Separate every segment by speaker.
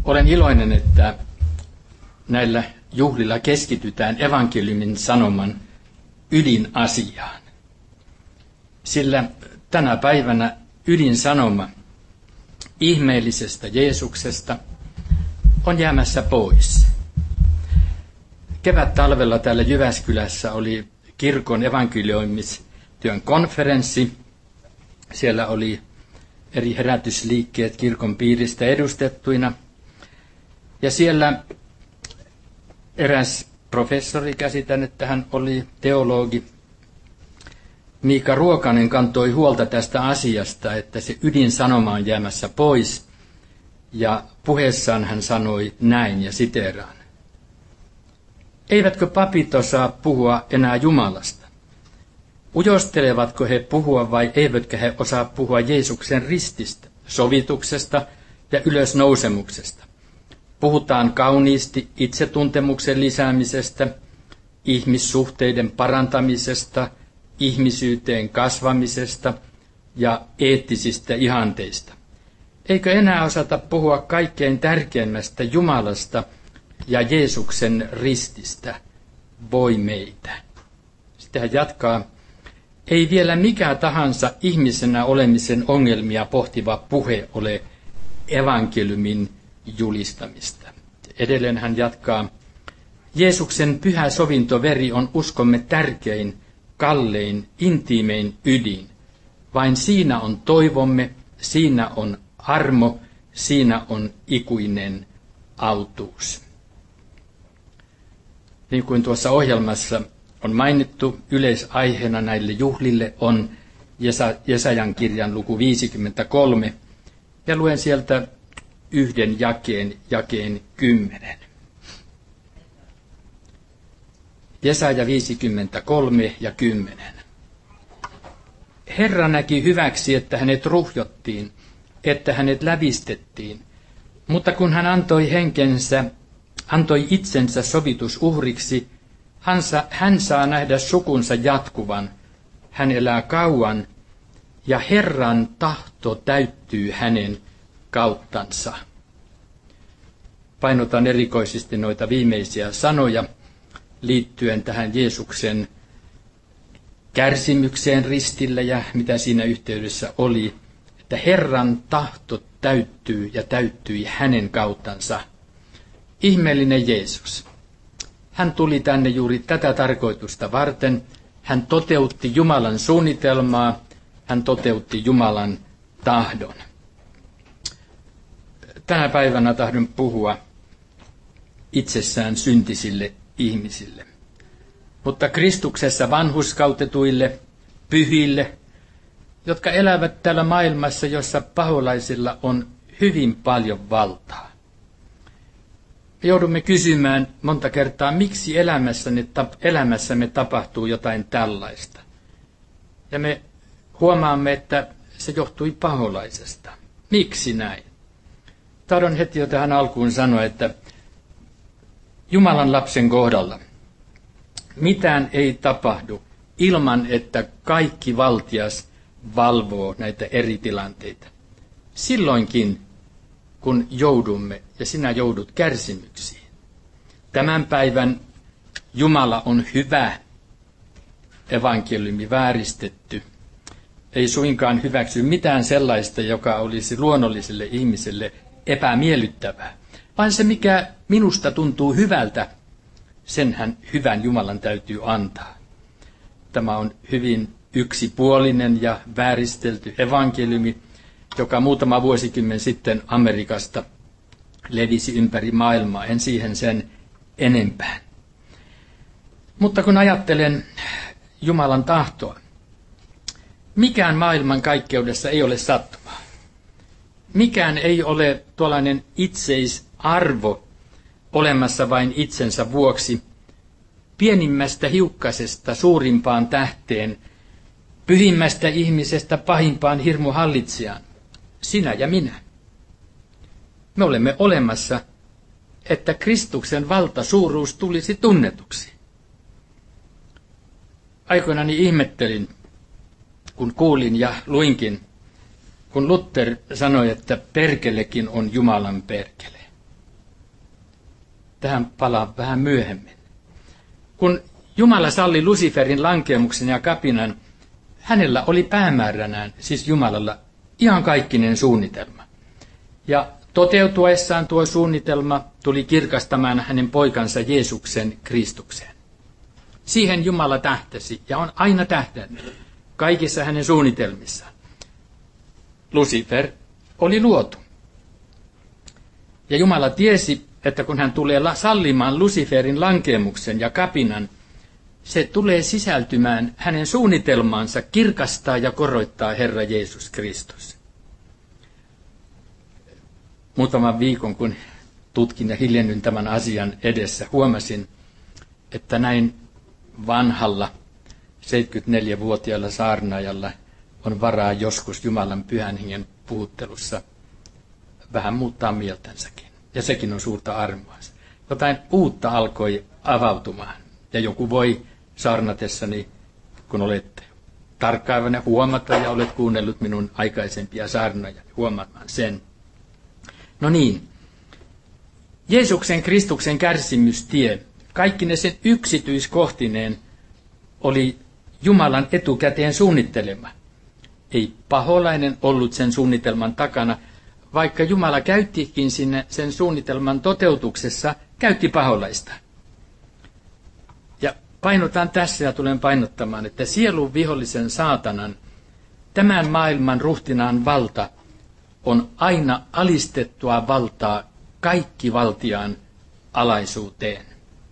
Speaker 1: Olen iloinen, että näillä juhlilla keskitytään evankeliumin sanoman ydinasiaan. Sillä tänä päivänä ydinsanoma ihmeellisestä Jeesuksesta on jäämässä pois. Kevät-talvella täällä Jyväskylässä oli kirkon evankelioimistyön konferenssi. Siellä oli eri herätysliikkeet kirkon piiristä edustettuina. Ja siellä eräs professori, käsitän, että hän oli teologi, Miika Ruokanen, kantoi huolta tästä asiasta, että se ydinsanoma on jäämässä pois. Ja puheessaan hän sanoi näin, ja siteeraan. Eivätkö papit osaa puhua enää Jumalasta? Ujostelevatko he puhua vai eivätkä he osaa puhua Jeesuksen rististä, sovituksesta ja ylösnousemuksesta? Puhutaan kauniisti itsetuntemuksen lisäämisestä, ihmissuhteiden parantamisesta, ihmisyyteen kasvamisesta ja eettisistä ihanteista. Eikö enää osata puhua kaikkein tärkeimmästä Jumalasta ja Jeesuksen rististä? Voi meitä. Sitten hän jatkaa. Ei vielä mikä tahansa ihmisenä olemisen ongelmia pohtiva puhe ole evankeliumin julistamista. Edelleen hän jatkaa. Jeesuksen pyhä sovintoveri on uskomme tärkein, kallein, intiimein ydin. Vain siinä on toivomme, siinä on armo, siinä on ikuinen autuus. Niin kuin tuossa ohjelmassa on mainittu, yleisaiheena näille juhlille on Jesajan kirjan luku 53, ja luen sieltä yhden jakeen 10. Jesaja 53 ja 10. Herra näki hyväksi, että hänet ruhjottiin, että hänet lävistettiin, mutta kun hän antoi itsensä sovitusuhriksi, hän saa nähdä sukunsa jatkuvan, hän elää kauan, ja Herran tahto täyttyy hänen kauttansa. Painotan erikoisesti noita viimeisiä sanoja liittyen tähän Jeesuksen kärsimykseen ristillä ja mitä siinä yhteydessä oli, että Herran tahto täyttyy ja täyttyi hänen kauttansa. Ihmeellinen Jeesus. Hän tuli tänne juuri tätä tarkoitusta varten. Hän toteutti Jumalan suunnitelmaa. Hän toteutti Jumalan tahdon. Tänä päivänä tahdon puhua itsessään syntisille ihmisille. Mutta Kristuksessa vanhurskautetuille, pyhille, jotka elävät täällä maailmassa, jossa paholaisilla on hyvin paljon valtaa. Me joudumme kysymään monta kertaa, miksi elämässämme tapahtuu jotain tällaista. Ja me huomaamme, että se johtui paholaisesta. Miksi näin? Tahdon heti jo tähän alkuun sanoa, että Jumalan lapsen kohdalla mitään ei tapahdu ilman, että kaikki valtias valvoo näitä eri tilanteita. Silloinkin, kun joudumme ja sinä joudut kärsimyksiin. Tämän päivän Jumala on hyvä, evankeliumi vääristetty. Ei suinkaan hyväksy mitään sellaista, joka olisi luonnolliselle ihmiselle epämiellyttävää, vaan se, mikä minusta tuntuu hyvältä, senhän hyvän Jumalan täytyy antaa. Tämä on hyvin yksipuolinen ja vääristelty evankeliumi, joka muutama vuosikymmen sitten Amerikasta levisi ympäri maailmaa, en siihen sen enempää. Mutta kun ajattelen Jumalan tahtoa, mikään maailman kaikkeudessa ei ole sattumaa. Mikään ei ole tuollainen itseisarvo olemassa vain itsensä vuoksi, pienimmästä hiukkasesta suurimpaan tähteen, pyhimmästä ihmisestä pahimpaan hirmuhallitsijaan, sinä ja minä. Me olemme olemassa, että Kristuksen valtasuuruus tulisi tunnetuksi. Aikoinani ihmettelin, kun kuulin ja luinkin, kun Luther sanoi, että perkelekin on Jumalan perkele. Tähän palaan vähän myöhemmin. Kun Jumala salli Luciferin lankeemuksen ja kapinan, hänellä oli päämääränään, siis Jumalalla, iankaikkinen suunnitelma. Ja toteutuessaan tuo suunnitelma tuli kirkastamaan hänen poikansa Jeesuksen Kristukseen. Siihen Jumala tähtäsi ja on aina tähdännyt kaikissa hänen suunnitelmissaan. Lucifer oli luotu. Ja Jumala tiesi, että kun hän tulee sallimaan Luciferin lankeemuksen ja kapinan, se tulee sisältymään hänen suunnitelmaansa kirkastaa ja koroittaa Herra Jeesus Kristus. Muutaman viikon, kun tutkin ja hiljennyin tämän asian edessä, huomasin, että näin vanhalla 74-vuotiaalla saarnaajalla on varaa joskus Jumalan pyhän hengen puhuttelussa vähän muuttaa mieltänsäkin. Ja sekin on suurta armoa. Jotain uutta alkoi avautumaan. Ja joku voi saarnatessani, kun olet tarkkaavainen, huomata ja olet kuunnellut minun aikaisempia saarnoja, huomaamaan sen. No niin, Jeesuksen Kristuksen kärsimystie, kaikki ne sen yksityiskohtineen, oli Jumalan etukäteen suunnittelema. Ei paholainen ollut sen suunnitelman takana, vaikka Jumala käyttikin sinne sen suunnitelman toteutuksessa, käytti paholaista. Ja painotan tässä ja tulen painottamaan, että sielun vihollisen saatanan, tämän maailman ruhtinaan valta, on aina alistettua valtaa kaikki valtiaan alaisuuteen.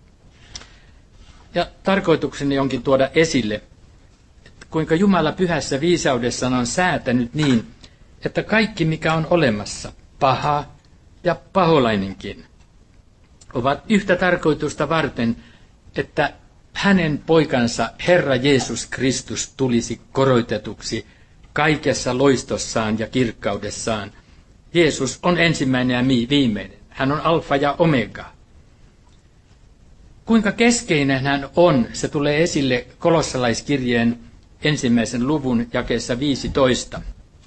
Speaker 1: Ja tarkoitukseni onkin tuoda esille, että kuinka Jumala pyhässä viisaudessaan on säätänyt niin, että kaikki mikä on olemassa, paha ja paholainenkin, ovat yhtä tarkoitusta varten, että hänen poikansa Herra Jeesus Kristus tulisi koroitetuksi kaikessa loistossaan ja kirkkaudessaan. Jeesus on ensimmäinen ja viimeinen. Hän on alfa ja omega. Kuinka keskeinen hän on, se tulee esille Kolossalaiskirjeen 1. luvun jakeessa 15.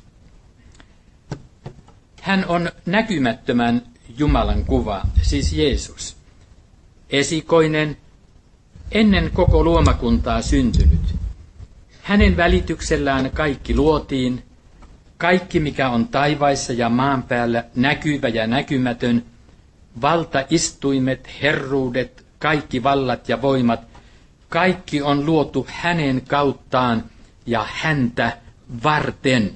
Speaker 1: Hän on näkymättömän Jumalan kuva, siis Jeesus. Esikoinen, ennen koko luomakuntaa syntynyt. Hänen välityksellään kaikki luotiin, kaikki mikä on taivaissa ja maan päällä, näkyvä ja näkymätön, valtaistuimet, herruudet, kaikki vallat ja voimat, kaikki on luotu hänen kauttaan ja häntä varten.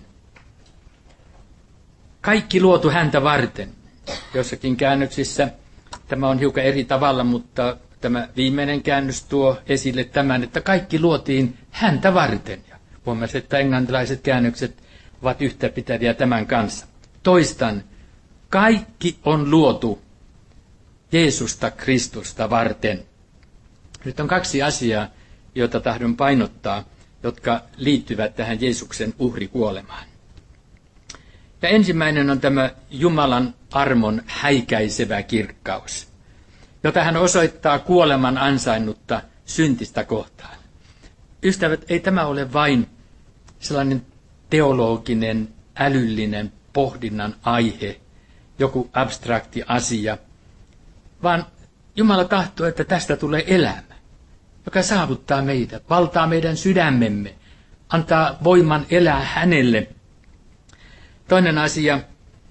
Speaker 1: Kaikki luotu häntä varten. Jossakin käännöksissä tämä on hiukan eri tavalla, mutta tämä viimeinen käännös tuo esille tämän, että kaikki luotiin häntä varten. Ja huomasin, että englantilaiset käännökset ovat yhtä pitäviä tämän kanssa. Toistan, kaikki on luotu Jeesusta Kristusta varten. Nyt on kaksi asiaa, joita tahdon painottaa, jotka liittyvät tähän Jeesuksen uhrikuolemaan. Ja ensimmäinen on tämä Jumalan armon häikäisevä kirkkaus, jota hän osoittaa kuoleman ansainnutta syntistä kohtaan. Ystävät, ei tämä ole vain sellainen teologinen, älyllinen pohdinnan aihe, joku abstrakti asia, vaan Jumala tahtoo, että tästä tulee elämä, joka saavuttaa meidät, valtaa meidän sydämemme, antaa voiman elää hänelle. Toinen asia,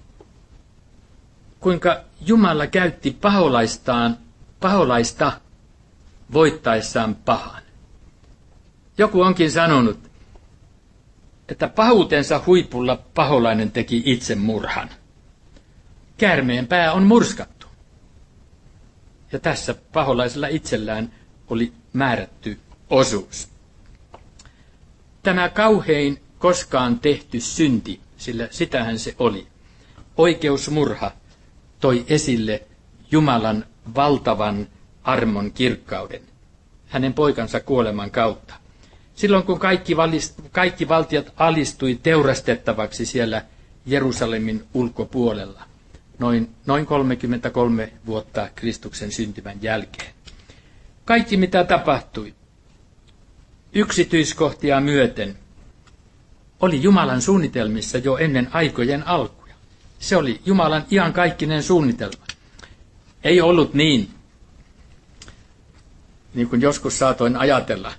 Speaker 1: kuinka Jumala käytti paholaista voittaessaan pahan. Joku onkin sanonut, että pahuutensa huipulla paholainen teki itsemurhan. Käärmeen pää on murskattu. Ja tässä paholaisella itsellään oli määrätty osuus. Tämä kauhein koskaan tehty synti, sillä sitähän se oli, oikeusmurha, toi esille Jumalan valtavan armon kirkkauden hänen poikansa kuoleman kautta. Silloin kun kaikki valtiot alistui teurastettavaksi siellä Jerusalemin ulkopuolella, noin 33 vuotta Kristuksen syntymän jälkeen. Kaikki mitä tapahtui, yksityiskohtia myöten, oli Jumalan suunnitelmissa jo ennen aikojen alkuja. Se oli Jumalan iankaikkinen suunnitelma. Ei ollut niin, niin kuin joskus saatoin ajatella,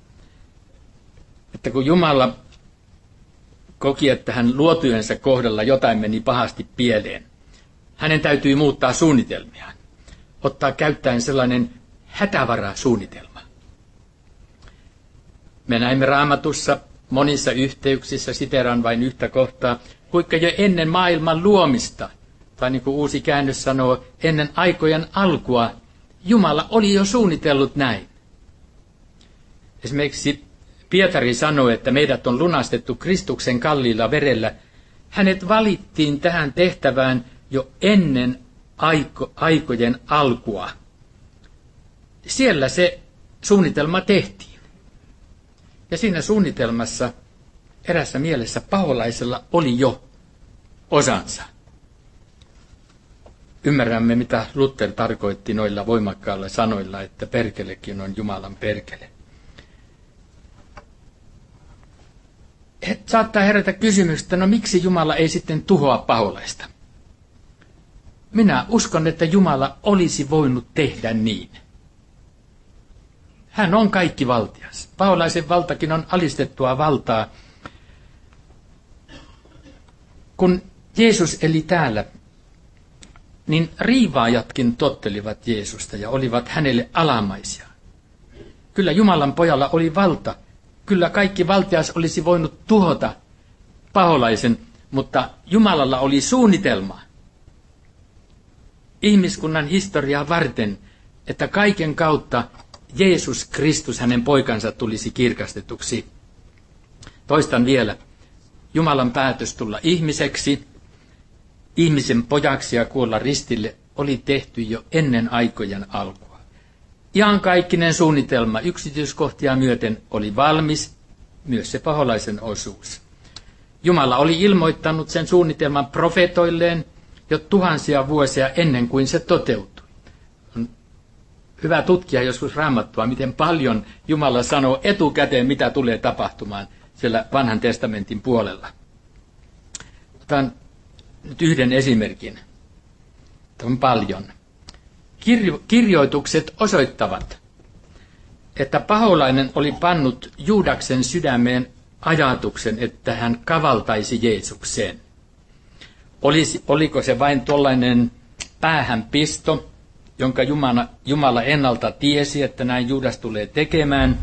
Speaker 1: että kun Jumala koki, että hän luotujensa kohdalla jotain meni pahasti pieleen, hänen täytyy muuttaa suunnitelmiaan, ottaa käyttäen sellainen hätävarasuunnitelma. Me näimme Raamatussa monissa yhteyksissä, siteeraan vain yhtä kohtaa, kuinka jo ennen maailman luomista, tai niin kuin uusi käännös sanoo, ennen aikojen alkua, Jumala oli jo suunnitellut näin. Esimerkiksi Pietari sanoi, että meidät on lunastettu Kristuksen kalliilla verellä. Hänet valittiin tähän tehtävään jo ennen aikojen alkua. Siellä se suunnitelma tehtiin. Ja siinä suunnitelmassa erässä mielessä paholaisella oli jo osansa. Ymmärrämme, mitä Luther tarkoitti noilla voimakkailla sanoilla, että perkelekin on Jumalan perkele. Saattaa herätä kysymystä, no miksi Jumala ei sitten tuhoa paholaista? Minä uskon, että Jumala olisi voinut tehdä niin. Hän on kaikkivaltias. Paholaisen valtakin on alistettua valtaa. Kun Jeesus eli täällä, niin riivaajatkin tottelivat Jeesusta ja olivat hänelle alamaisia. Kyllä Jumalan pojalla oli valta. Kyllä kaikki valtias olisi voinut tuhota paholaisen, mutta Jumalalla oli suunnitelma ihmiskunnan historiaa varten, että kaiken kautta Jeesus Kristus, hänen poikansa, tulisi kirkastetuksi. Toistan vielä, Jumalan päätös tulla ihmiseksi, ihmisen pojaksi ja kuolla ristille oli tehty jo ennen aikojen alkua. Iankaikkinen suunnitelma yksityiskohtia myöten oli valmis, myös se paholaisen osuus. Jumala oli ilmoittanut sen suunnitelman profetoilleen jo tuhansia vuosia ennen kuin se toteutui. On hyvä tutkia joskus Raamattua, miten paljon Jumala sanoo etukäteen, mitä tulee tapahtumaan siellä Vanhan testamentin puolella. Otan nyt yhden esimerkin. Tämä on paljon. Kirjoitukset osoittavat, että paholainen oli pannut Juudaksen sydämeen ajatuksen, että hän kavaltaisi Jeesukseen. Oliko se vain tuollainen päähänpisto, jonka Jumala ennalta tiesi, että näin Juudas tulee tekemään?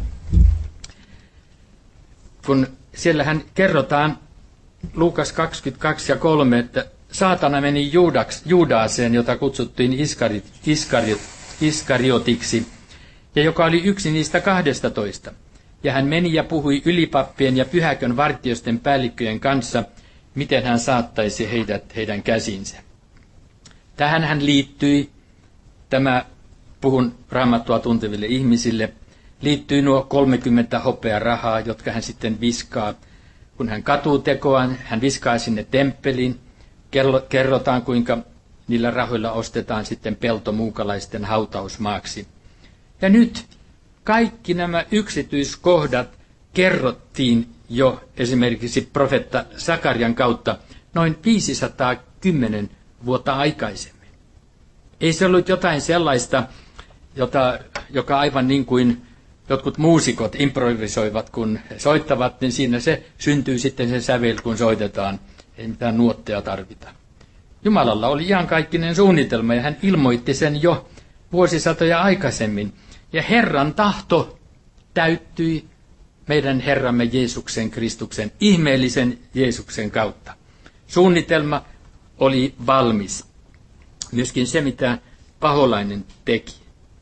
Speaker 1: Kun siellähän kerrotaan Luukas 22 ja 3, että saatana meni Juudaaseen, jota kutsuttiin Iskariotiksi, ja joka oli yksi niistä 12. Ja hän meni ja puhui ylipappien ja pyhäkön vartiosten päällikköjen kanssa, miten hän saattaisi heidät heidän käsinsä. Tähän hän liittyi, puhun Raamattua tunteville ihmisille, liittyi nuo 30 hopearahaa, jotka hän sitten viskaa. Kun hän katuu tekoaan, hän viskaa sinne temppeliin. Kerrotaan, kuinka niillä rahoilla ostetaan sitten pelto muukalaisten hautausmaaksi. Ja nyt kaikki nämä yksityiskohdat kerrottiin jo esimerkiksi profeetta Sakarian kautta noin 510 vuotta aikaisemmin. Ei se ollut jotain sellaista, joka aivan niin kuin jotkut muusikot improvisoivat, kun he soittavat, niin siinä se syntyy sitten se sävel, kun soitetaan. Ei mitään nuotteja tarvita. Jumalalla oli iankaikkinen suunnitelma ja hän ilmoitti sen jo vuosisatoja aikaisemmin. Ja Herran tahto täyttyi meidän Herramme Jeesuksen Kristuksen, ihmeellisen Jeesuksen kautta. Suunnitelma oli valmis. Myöskin se, mitä paholainen teki.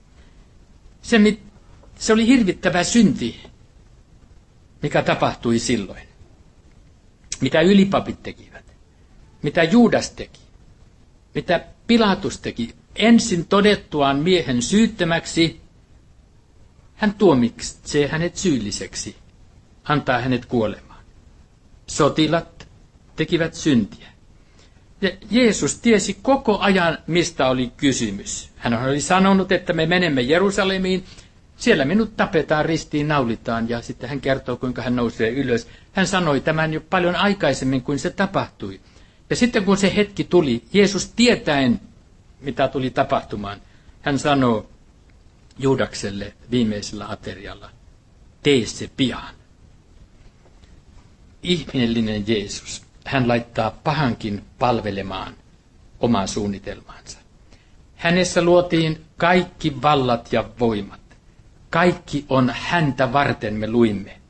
Speaker 1: Se oli hirvittävä synti, mikä tapahtui silloin. Mitä ylipapit tekivät, mitä Juudas teki, mitä Pilatus teki. Ensin todettuaan miehen syyttömäksi, hän tuomitsee hänet syylliseksi, antaa hänet kuolemaan. Sotilat tekivät syntiä. Ja Jeesus tiesi koko ajan, mistä oli kysymys. Hän oli sanonut, että me menemme Jerusalemiin, siellä minut tapetaan, ristiin naulitaan, ja sitten hän kertoo, kuinka hän nousee ylös. Hän sanoi tämän jo paljon aikaisemmin, kuin se tapahtui. Ja sitten kun se hetki tuli, Jeesus tietäen, mitä tuli tapahtumaan, hän sanoo, Juudakselle viimeisellä aterialla, tee se pian. Ihmeellinen Jeesus, hän laittaa pahankin palvelemaan omaa suunnitelmaansa. Hänessä luotiin kaikki vallat ja voimat. Kaikki on häntä varten, me luimme.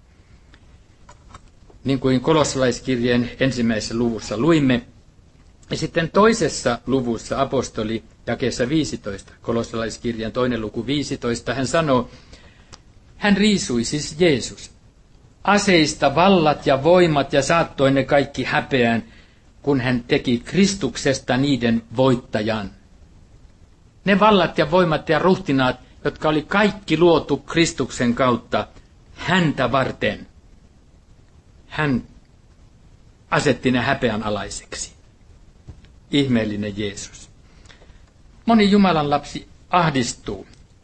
Speaker 1: Niin kuin Kolossalaiskirjeen 1. luvussa luimme. Ja sitten toisessa luvussa apostoli jakeessa 15, Kolossalaiskirjan 2. luku 15, hän sanoo, hän riisui siis Jeesus. Aseista vallat ja voimat ja saattoi ne kaikki häpeään, kun hän teki Kristuksesta niiden voittajan. Ne vallat ja voimat ja ruhtinaat, jotka oli kaikki luotu Kristuksen kautta häntä varten. Hän asetti ne häpeän alaiseksi. Ihmeellinen Jeesus. Moni Jumalan lapsi ahdistuu,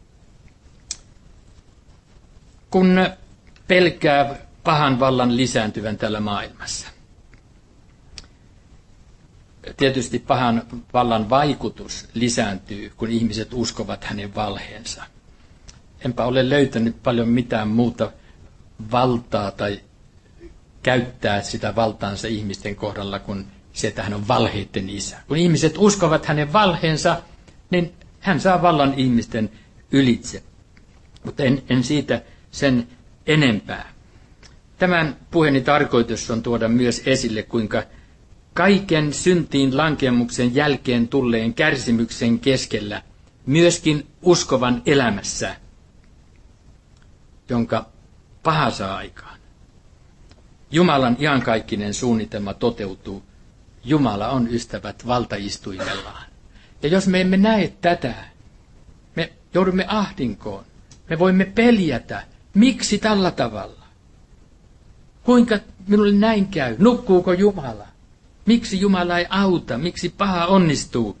Speaker 1: kun pelkää pahan vallan lisääntyvän tällä maailmassa. Tietysti pahan vallan vaikutus lisääntyy, kun ihmiset uskovat hänen valheensa. Enpä ole löytänyt paljon mitään muuta valtaa tai käyttää sitä valtaansa ihmisten kohdalla, kun se, että hän on valheiden isä. Kun ihmiset uskovat hänen valheensa, niin hän saa vallan ihmisten ylitse. Mutta en siitä sen enempää. Tämän puheeni tarkoitus on tuoda myös esille, kuinka kaiken syntiin lankeemuksen jälkeen tulleen kärsimyksen keskellä, myöskin uskovan elämässä, jonka paha saa aikaan, Jumalan iankaikkinen suunnitelma toteutuu. Jumala on, ystävät, valtaistuimellaan. Ja jos me emme näe tätä, me joudumme ahdinkoon. Me voimme peljätä. Miksi tällä tavalla? Kuinka minulle näin käy? Nukkuuko Jumala? Miksi Jumala ei auta? Miksi paha onnistuu?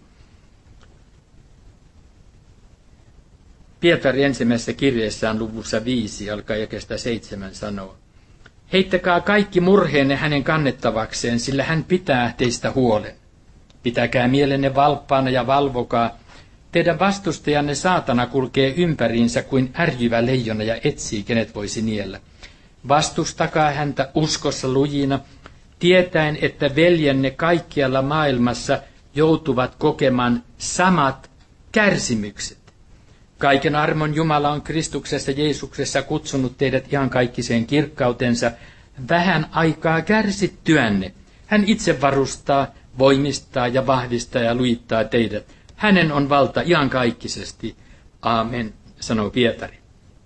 Speaker 1: Pietari ensimmäisessä kirjeessään luvussa 5, alkaa jakeesta 7 sanoo, heittäkää kaikki murheenne hänen kannettavakseen, sillä hän pitää teistä huolen. Pitäkää mielenne valppaana ja valvokaa. Teidän vastustajanne saatana kulkee ympäriinsä kuin ärjyvä leijona ja etsii, kenet voisi niellä. Vastustakaa häntä uskossa lujina, tietäen, että veljenne kaikkialla maailmassa joutuvat kokemaan samat kärsimykset. Kaiken armon Jumala on Kristuksessa Jeesuksessa kutsunut teidät iankaikkiseen kirkkautensa vähän aikaa kärsittyänne. Hän itse varustaa, voimistaa ja vahvistaa ja lujittaa teidät. Hänen on valta iankaikkisesti. Aamen, sanoo Pietari.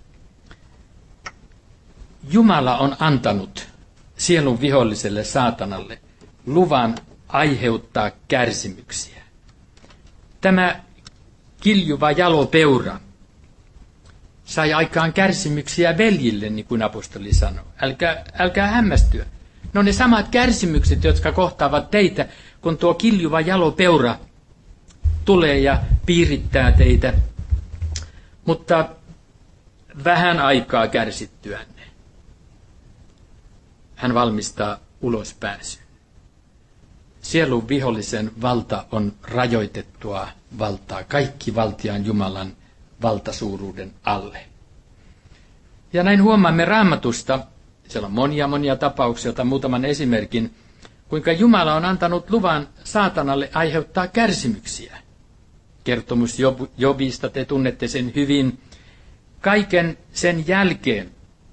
Speaker 1: Jumala on antanut sielun viholliselle saatanalle luvan aiheuttaa kärsimyksiä. Tämä kiljuva jalopeura sai aikaan kärsimyksiä veljille, niin kuin apostoli sanoi. Älkää hämmästyä. No ne samat kärsimykset, jotka kohtaavat teitä, kun tuo kiljuva jalopeura tulee ja piirittää teitä. Mutta vähän aikaa kärsittyänne hän valmistaa ulospääsyn. Sielun vihollisen valta on rajoitettua valtaa, kaikki valtiaan Jumalan valtasuuruuden alle. Ja näin huomaamme Raamatusta, siellä on monia tapauksia, otan muutaman esimerkin, kuinka Jumala on antanut luvan saatanalle aiheuttaa kärsimyksiä. Kertomus Jobista, te tunnette sen hyvin. Kaiken sen jälkeen,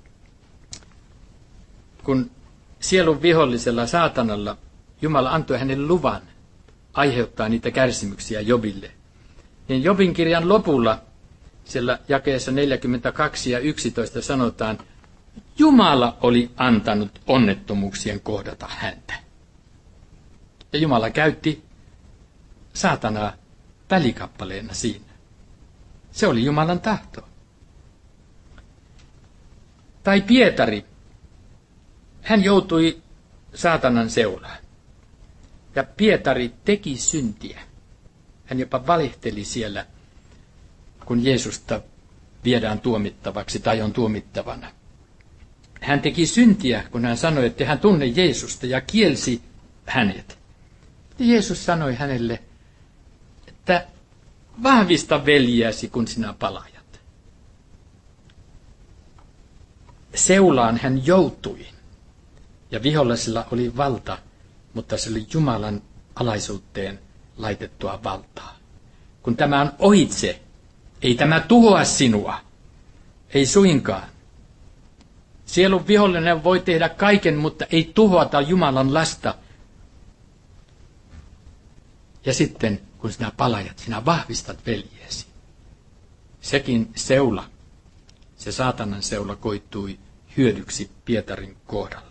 Speaker 1: kun sielun vihollisella saatanalla Jumala antoi hänelle luvan aiheuttaa niitä kärsimyksiä Jobille, niin Jobin kirjan lopulla, siellä jakeessa 42 ja 11 sanotaan, Jumala oli antanut onnettomuuksien kohdata häntä. Ja Jumala käytti saatanaa välikappaleena siinä. Se oli Jumalan tahto. Tai Pietari, hän joutui saatanan seulaan. Ja Pietari teki syntiä. Hän jopa valehteli siellä, kun Jeesusta viedään tuomittavaksi tai on tuomittavana. Hän teki syntiä, kun hän sanoi, että hän tunne Jeesusta ja kielsi hänet. Ja Jeesus sanoi hänelle, että vahvista veljiäsi, kun sinä palajat. seulaan hän joutui. Ja vihollisella oli valta, mutta se oli Jumalan alaisuuteen laitettua valtaa. Kun tämä on ohitse, ei tämä tuhoa sinua. Ei suinkaan. Sielun vihollinen voi tehdä kaiken, mutta ei tuhota Jumalan lasta. Ja sitten, kun sinä palajat, sinä vahvistat veljeesi. Sekin seula, se saatanan seula koitui hyödyksi Pietarin kohdalla.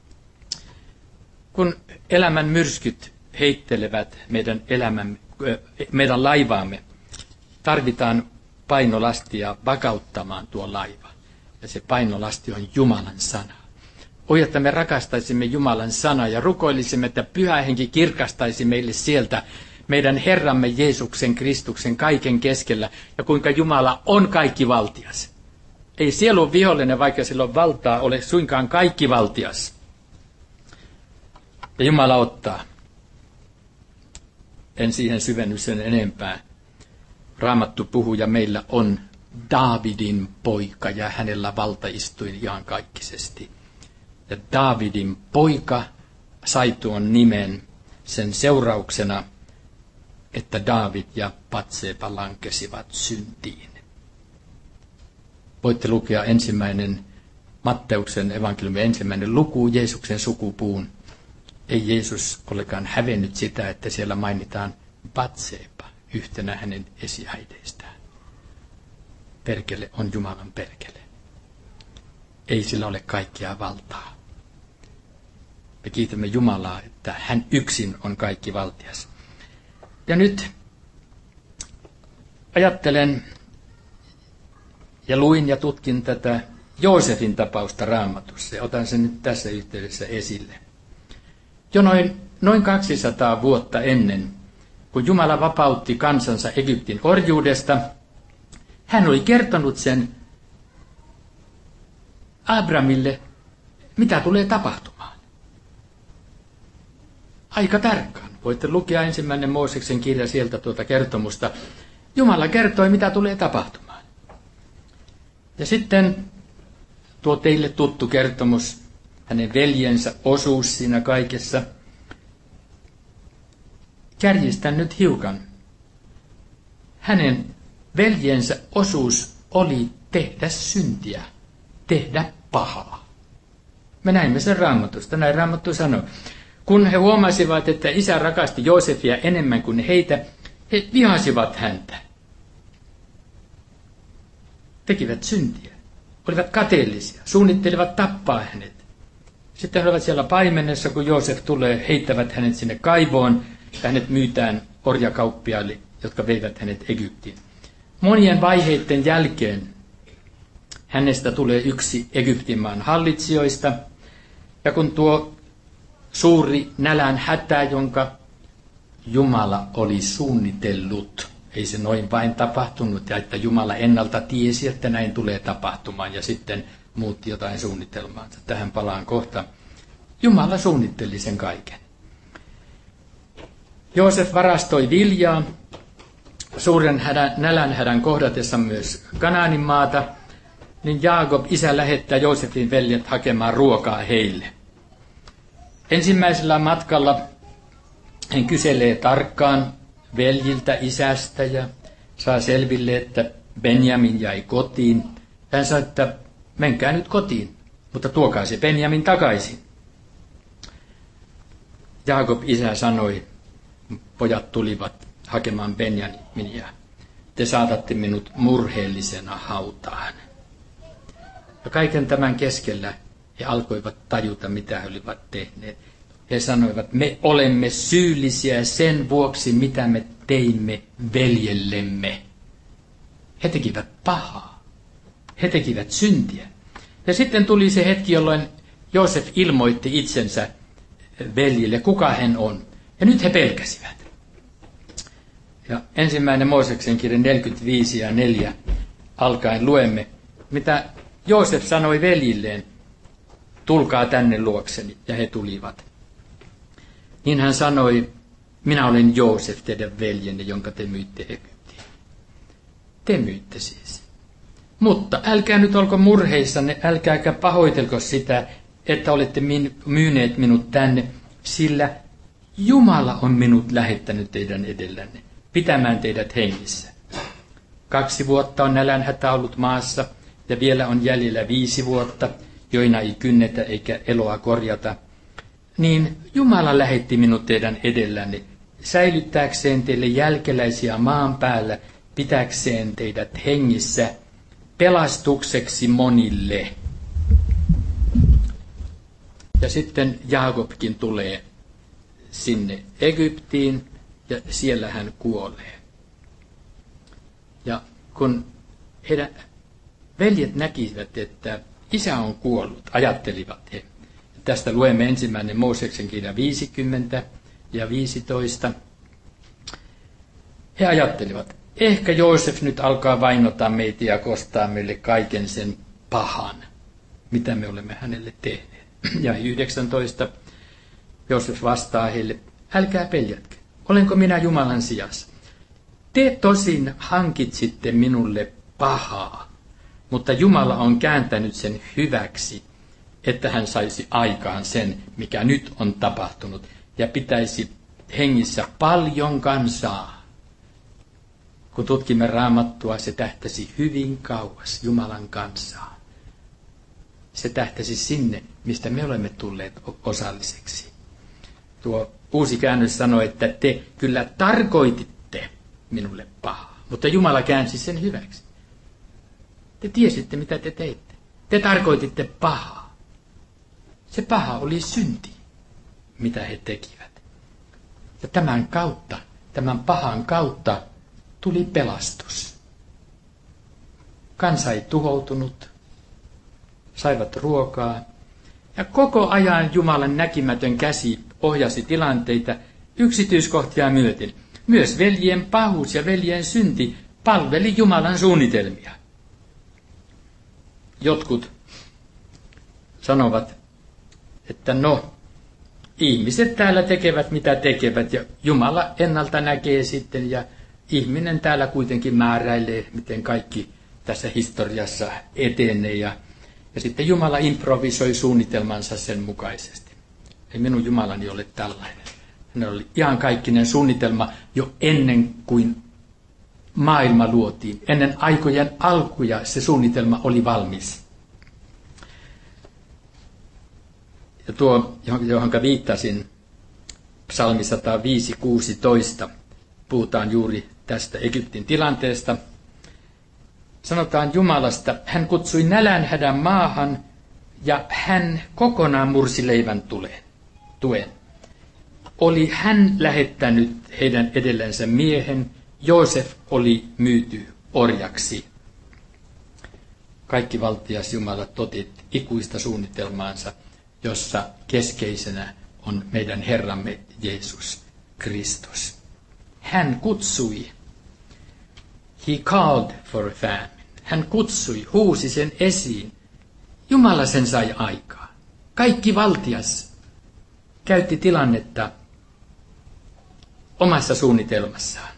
Speaker 1: Kun elämän myrskyt heittelevät meidän laivaamme, tarvitaan painolastia vakauttamaan tuo laiva. Ja se painolasti on Jumalan sana. Oi, että me rakastaisimme Jumalan sanaa ja rukoilisimme, että Pyhä Henki kirkastaisi meille sieltä meidän Herramme Jeesuksen Kristuksen kaiken keskellä ja kuinka Jumala on kaikkivaltias. Ei sielun vihollinen, vaikka sillä on valtaa, ole suinkaan kaikkivaltias. Ja Jumala ottaa. En siihen syvenny sen enempää. Raamattu puhuu ja meillä on Daavidin poika ja hänellä valtaistuin iankaikkisesti. Ja Daavidin poika sai tuon nimen sen seurauksena, että Daavid ja Batseba lankesivat syntiin. Voitte lukea ensimmäinen Matteuksen evankeliumin 1. luku, Jeesuksen sukupuun. Ei Jeesus olekaan hävennyt sitä, että siellä mainitaan Batseba yhtenä hänen esiäideistään. Perkele on Jumalan perkele. Ei sillä ole kaikkea valtaa. Me kiitämme Jumalaa, että hän yksin on kaikkivaltias. Ja nyt ajattelen ja luin ja tutkin tätä Joosefin tapausta Raamatussa ja otan sen nyt tässä yhteydessä esille. Jo noin 200 vuotta ennen, kun Jumala vapautti kansansa Egyptin orjuudesta, hän oli kertonut sen Abrahamille, mitä tulee tapahtumaan. Aika tarkkaan. Voitte lukea 1. Mooseksen kirja sieltä tuota kertomusta. Jumala kertoi, mitä tulee tapahtumaan. Ja sitten tuo teille tuttu kertomus, hänen veljensä osuus siinä kaikessa. Kärjistän nyt hiukan. Hänen veljensä osuus oli tehdä syntiä, tehdä pahaa. Me näimme sen Raamatusta, näin Raamattu sanoi. Kun he huomasivat, että isä rakasti Joosefia enemmän kuin heitä, he vihasivat häntä. Tekivät syntiä, olivat kateellisia, suunnittelivat tappaa hänet. Sitten he olivat siellä paimenessa, kun Joosef tulee, heittävät hänet sinne kaivoon ja hänet myytään orjakauppiaille, jotka veivät hänet Egyptiin. Monien vaiheiden jälkeen hänestä tulee yksi Egyptin maan hallitsijoista, ja kun tuo suuri nälän hätä, jonka Jumala oli suunnitellut, ei se noin vain tapahtunut, ja että Jumala ennalta tiesi, että näin tulee tapahtumaan, ja sitten muutti jotain suunnitelmaa. Tähän palaan kohta. Jumala suunnitteli sen kaiken. Joosef varastoi viljaa, suuren nälänhädän kohdatessa myös Kanaanin maata, niin Jaakob isä lähettää Joosefin veljet hakemaan ruokaa heille. Ensimmäisellä matkalla hän kyselee tarkkaan veljiltä isästä ja saa selville, että Benjamin jäi kotiin. Hän sanoi, että menkää nyt kotiin, mutta tuokaa se Benjamin takaisin. Jaakob isä sanoi, pojat tulivat hakemaan Benjaminia. Te saatatte minut murheellisena hautaan. Ja kaiken tämän keskellä he alkoivat tajuta, mitä he olivat tehneet. He sanoivat, me olemme syyllisiä sen vuoksi, mitä me teimme veljellemme. He tekivät pahaa. He tekivät syntiä. Ja sitten tuli se hetki, jolloin Joosef ilmoitti itsensä veljille, kuka hän on. Ja nyt he pelkäsivät. Ja 1. Mooseksen kirja 45 ja 4 alkaen luemme, mitä Joosef sanoi veljilleen, tulkaa tänne luokseni, ja he tulivat. Niin hän sanoi, minä olen Joosef, teidän veljenne, jonka te myitte Egyptiin. Te myitte siis. Mutta älkää nyt olko murheissanne, älkääkä pahoitelko sitä, että olette myyneet minut tänne, sillä Jumala on minut lähettänyt teidän edellänne, pitämään teidät hengissä. 2 vuotta on nälänhätä ollut maassa, ja vielä on jäljellä 5 vuotta, joina ei kynnetä eikä eloa korjata. Niin Jumala lähetti minut teidän edellänne, säilyttääkseen teille jälkeläisiä maan päällä, pitäkseen teidät hengissä, pelastukseksi monille. Ja sitten Jaakobkin tulee sinne Egyptiin, ja siellä hän kuolee. Ja kun heidän veljet näkivät, että isä on kuollut, ajattelivat he. Tästä luemme 1. Mooseksen kirja 50 ja 15. He ajattelivat, ehkä Joosef nyt alkaa vainota meitä ja kostaa meille kaiken sen pahan, mitä me olemme hänelle tehneet. Ja 19. Joosef vastaa heille, älkää peljätkö, olenko minä Jumalan sijassa? Te tosin hankitsitte minulle pahaa, mutta Jumala on kääntänyt sen hyväksi, että hän saisi aikaan sen, mikä nyt on tapahtunut, ja pitäisi hengissä paljon kansaa. Kun tutkimme Raamattua, se tähtäsi hyvin kauas Jumalan kansaa. Se tähtäsi sinne, mistä me olemme tulleet osalliseksi. Tuo uusi käännös sanoi, että te kyllä tarkoititte minulle pahaa, mutta Jumala käänsi sen hyväksi. Te tiesitte, mitä te teitte. Te tarkoititte pahaa. Se paha oli synti, mitä he tekivät. Ja tämän pahan kautta tuli pelastus. Kansa ei tuhoutunut, saivat ruokaa, ja koko ajan Jumalan näkymätön käsi ohjasi tilanteita yksityiskohtia myöten. Myös veljen pahuus ja veljen synti palveli Jumalan suunnitelmia. Jotkut sanovat, että ihmiset täällä tekevät mitä tekevät ja Jumala ennalta näkee sitten ja ihminen täällä kuitenkin määräilee, miten kaikki tässä historiassa etenee ja sitten Jumala improvisoi suunnitelmansa sen mukaisesti. Ei minun Jumalani ole tällainen. Hänellä oli iankaikkinen suunnitelma jo ennen kuin maailma luotiin. Ennen aikojen alkuja se suunnitelma oli valmis. Ja tuo, johon viittasin, psalmi 105:16, puhutaan juuri tästä Egyptin tilanteesta. Sanotaan Jumalasta, hän kutsui nälänhädän maahan ja hän kokonaan mursi leivän tuen. Oli hän lähettänyt heidän edellensä miehen, Joosef oli myyty orjaksi. Kaikki valtias Jumala toteutti ikuista suunnitelmaansa, jossa keskeisenä on meidän Herramme Jeesus Kristus. Hän kutsui. He called for a famine. Hän kutsui, huusi sen esiin. Jumala sen sai aikaa. Kaikki valtias käytti tilannetta omassa suunnitelmassaan.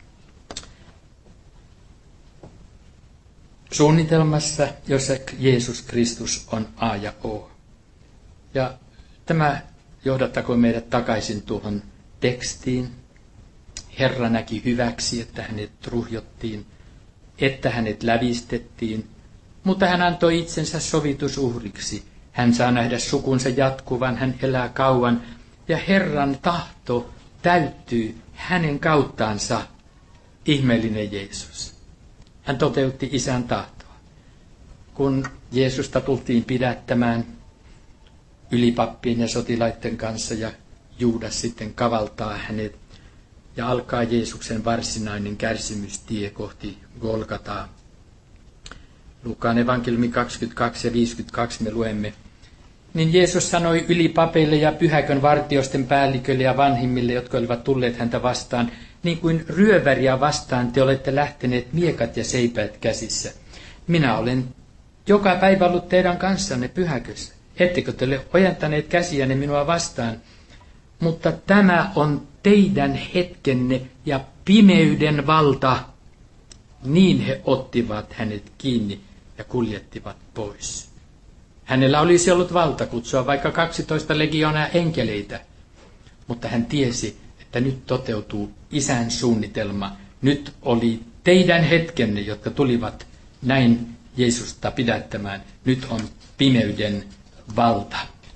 Speaker 1: Suunnitelmassa, jossa Jeesus Kristus on A ja O. Ja tämä johdattakoon meidät takaisin tuohon tekstiin. Herra näki hyväksi, että hänet ruhjottiin, että hänet lävistettiin, mutta hän antoi itsensä sovitusuhriksi. Hän saa nähdä sukunsa jatkuvan, hän elää kauan, ja Herran tahto täyttyy hänen kauttaansa, ihmeellinen Jeesus. Hän toteutti Isän tahtoa. Kun Jeesusta tultiin pidättämään ylipappien ja sotilaiden kanssa, ja Juudas sitten kavaltaa hänet, ja alkaa Jeesuksen varsinainen kärsimystie kohti Golgataa. Luukkaan evankeliumi 22 ja 52 me luemme. Niin Jeesus sanoi ylipapeille ja pyhäkön vartiosten päälliköille ja vanhimmille, jotka olivat tulleet häntä vastaan, niin kuin ryöväriä vastaan te olette lähteneet miekat ja seipäät käsissä. Minä olen joka päivä ollut teidän kanssanne pyhäkössä. Ettekö te ole ojentaneet käsiänne minua vastaan? Mutta tämä on teidän hetkenne ja pimeyden valta. Niin he ottivat hänet kiinni ja kuljettivat pois. Hänellä olisi ollut valta kutsua vaikka 12 legioonaa enkeleitä, mutta hän tiesi, että nyt toteutuu Isän suunnitelma. Nyt oli teidän hetkenne, jotka tulivat näin Jeesusta pidättämään. Nyt on pimeyden valta.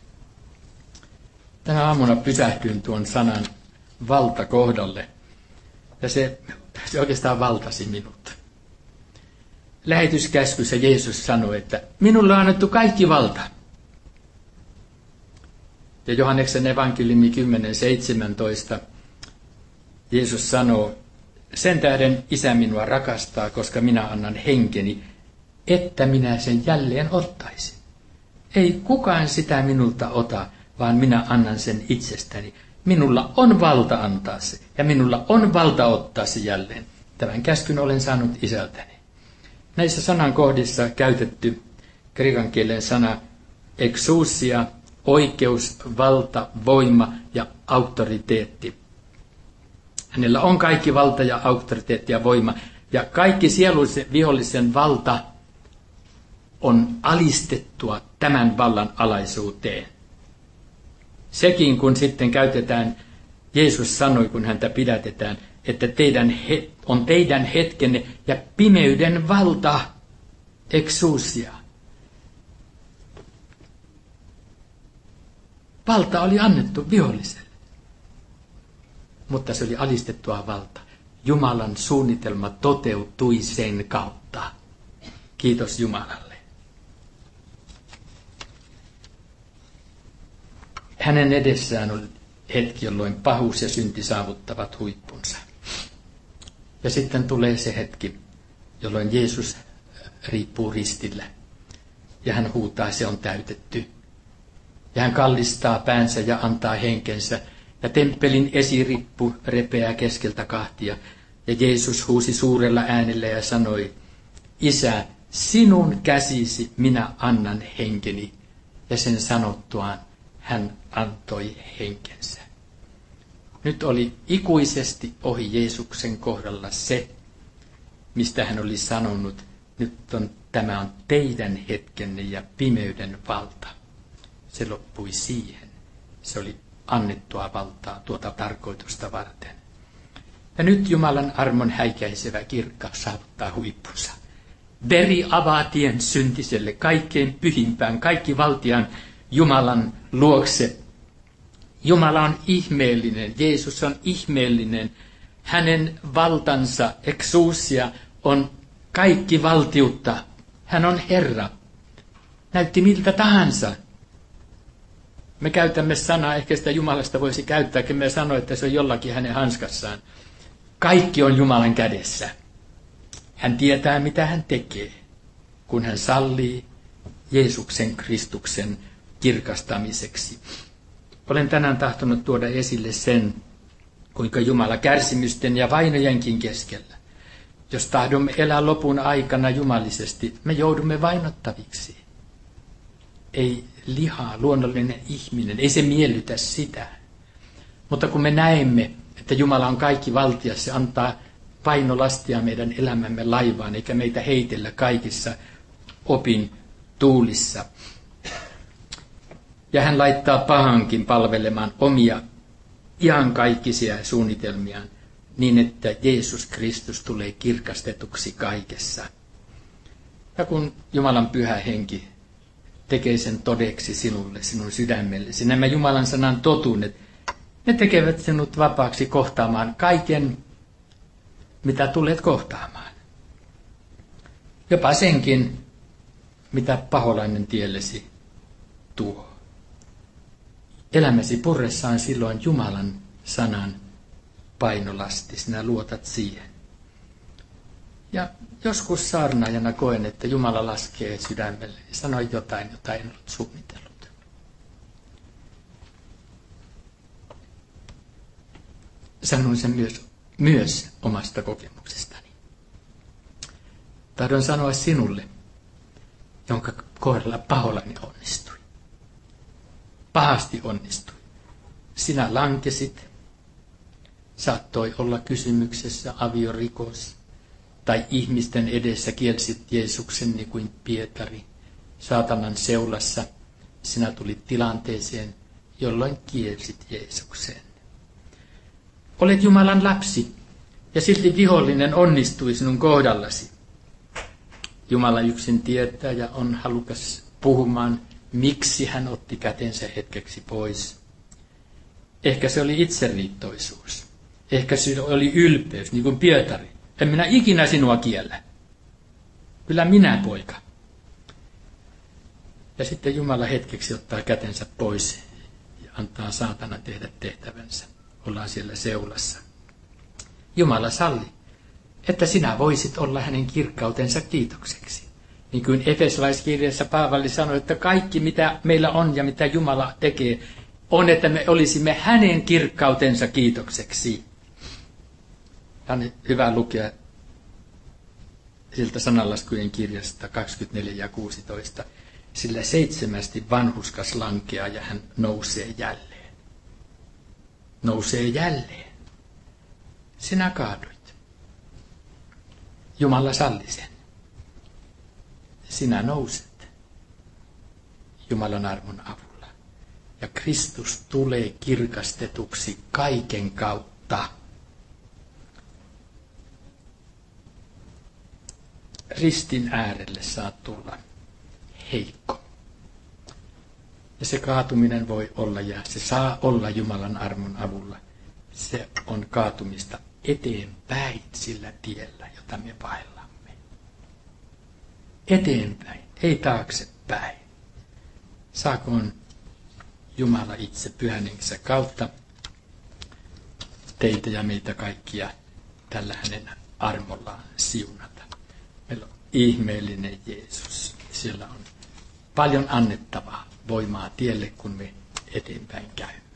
Speaker 1: Tänä aamuna pysähdyin tuon sanan valta kohdalle, ja se oikeastaan valtasi minut. Lähetyskäskyssä Jeesus sanoi, että minulle on annettu kaikki valta. Ja Johanneksen evankeliumi 10:17 Jeesus sanoo, sen tähden Isä minua rakastaa, koska minä annan henkeni, että minä sen jälleen ottaisin. Ei kukaan sitä minulta ota, vaan minä annan sen itsestäni. Minulla on valta antaa se, ja minulla on valta ottaa se jälleen. Tämän käskyn olen saanut Isältäni. Näissä sanankohdissa käytetty kreikan kielen sana exousia, oikeus, valta, voima ja auktoriteetti. Hänellä on kaikki valta ja auktoriteetti ja voima, ja kaikki sielullisen vihollisen valta on alistettua tämän vallan alaisuuteen. Sekin, kun sitten käytetään, Jeesus sanoi, kun häntä pidätetään, että on teidän hetkenne ja pimeyden valta, exousia. Valta oli annettu viholliselle, mutta se oli alistettua valta. Jumalan suunnitelma toteutui sen kautta. Kiitos Jumalalle. Hänen edessään oli hetki, jolloin pahuus ja synti saavuttavat huippunsa. Ja sitten tulee se hetki, jolloin Jeesus riippuu ristillä. Ja hän huutaa, se on täytetty. Ja hän kallistaa päänsä ja antaa henkensä. Ja temppelin esirippu repeää keskeltä kahtia. Ja Jeesus huusi suurella äänellä ja sanoi, Isä, sinun käsisi minä annan henkeni. Ja sen sanottuaan hän antoi henkensä. Nyt oli ikuisesti ohi Jeesuksen kohdalla se, mistä hän oli sanonut, tämä on teidän hetkenne ja pimeyden valta. Se loppui siihen. Se oli annettua valtaa tuota tarkoitusta varten. Ja nyt Jumalan armon häikäisevä kirkkaus saavuttaa huippunsa. Veri avaa tien syntiselle, kaikkein pyhimpään, kaikki valtian Jumalan luokse. Jumala on ihmeellinen, Jeesus on ihmeellinen. Hänen valtansa, exousia, on kaikki valtiutta. Hän on Herra. Näytti miltä tahansa. Me käytämme sanaa, ehkä sitä Jumalasta voisi käyttääkin, me sanoo, että se on jollakin hänen hanskassaan. Kaikki on Jumalan kädessä. Hän tietää, mitä hän tekee, kun hän sallii Jeesuksen Kristuksen kirkastamiseksi. Olen tänään tahtonut tuoda esille sen, kuinka Jumala kärsimysten ja vainojenkin keskellä. Jos tahdomme elää lopun aikana jumalisesti, me joudumme vainottaviksi. Ei lihaa, luonnollinen ihminen, ei se miellytä sitä. Mutta kun me näemme, että Jumala on kaikki valtias, se antaa painolastia meidän elämämme laivaan, eikä meitä heitellä kaikissa opin tuulissa. Ja hän laittaa pahankin palvelemaan omia iankaikkisia suunnitelmiaan, niin että Jeesus Kristus tulee kirkastetuksi kaikessa. Ja kun Jumalan pyhä henki tekee sen todeksi sinulle, sinun sydämellesi, nämä Jumalan sanan totuudet, ne tekevät sinut vapaaksi kohtaamaan kaiken, mitä tulet kohtaamaan. Jopa senkin, mitä paholainen tiellesi tuo. Elämäsi purressaan silloin Jumalan sanan painolasti, sinä luotat siihen. Ja joskus saarnaajana koen, että Jumala laskee sydämelle ja sanoo jotain, jota en ollut suunnitellut. Sanon sen myös omasta kokemuksestani. Tahdon sanoa sinulle, jonka kohdalla paholainen onnistui. Pahasti onnistui. Sinä lankesit. Saattoi olla kysymyksessä aviorikos tai ihmisten edessä kielsit Jeesuksen niin kuin Pietari. Saatanan seulassa sinä tulit tilanteeseen, jolloin kielsit Jeesuksen. Olet Jumalan lapsi, ja silti vihollinen onnistui sinun kohdallasi. Jumala yksin tietää ja on halukas puhumaan, miksi hän otti kätensä hetkeksi pois. Ehkä se oli itseriittoisuus. Ehkä se oli ylpeys, niin kuin Pietari. En minä ikinä sinua kiellä. Kyllä minä, poika. Ja sitten Jumala hetkeksi ottaa kätensä pois ja antaa saatana tehdä tehtävänsä. Ollaan siellä seulassa. Jumala salli, että sinä voisit olla hänen kirkkautensa kiitokseksi. Niin kuin Efesolaiskirjassa Paavali sanoi, että kaikki mitä meillä on ja mitä Jumala tekee, on, että me olisimme hänen kirkkautensa kiitokseksi. On hyvä lukea siltä sananlaskujen kirjasta 24 ja 16. Sillä 7 vanhurskas lankeaa ja hän nousee jälleen. Nousee jälleen. Sinä kaaduit. Jumala salli sen. Sinä nouset Jumalan armon avulla. Ja Kristus tulee kirkastetuksi kaiken kautta. Ristin äärelle saat tulla heikko. Ja se kaatuminen voi olla ja se saa olla Jumalan armon avulla. Se on kaatumista eteenpäin sillä tiellä, jota me vaellamme. Eteenpäin, ei taaksepäin. Saakoon Jumala itse pyhän henkensä kautta teitä ja meitä kaikkia tällä hänen armollaan siunata. Meillä on ihmeellinen Jeesus. Siellä on paljon annettavaa voimaa tielle, kun me eteenpäin käymme.